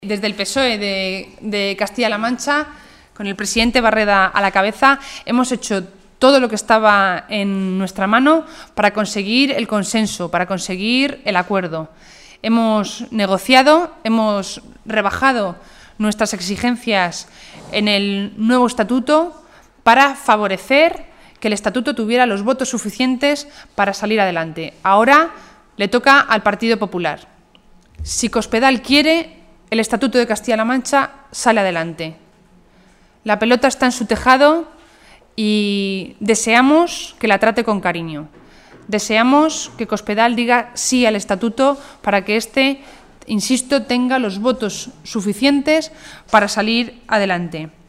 Desde el PSOE de Castilla-La Mancha, con el presidente Barreda a la cabeza, hemos hecho todo lo que estaba en nuestra mano para conseguir el consenso, para conseguir el acuerdo. Hemos negociado, hemos rebajado nuestras exigencias en el nuevo estatuto para favorecer que el estatuto tuviera los votos suficientes para salir adelante. Ahora le toca al Partido Popular. Si Cospedal quiere, el Estatuto de Castilla-La Mancha sale adelante. La pelota está en su tejado y deseamos que la trate con cariño. Deseamos que Cospedal diga sí al Estatuto para que éste, insisto, tenga los votos suficientes para salir adelante.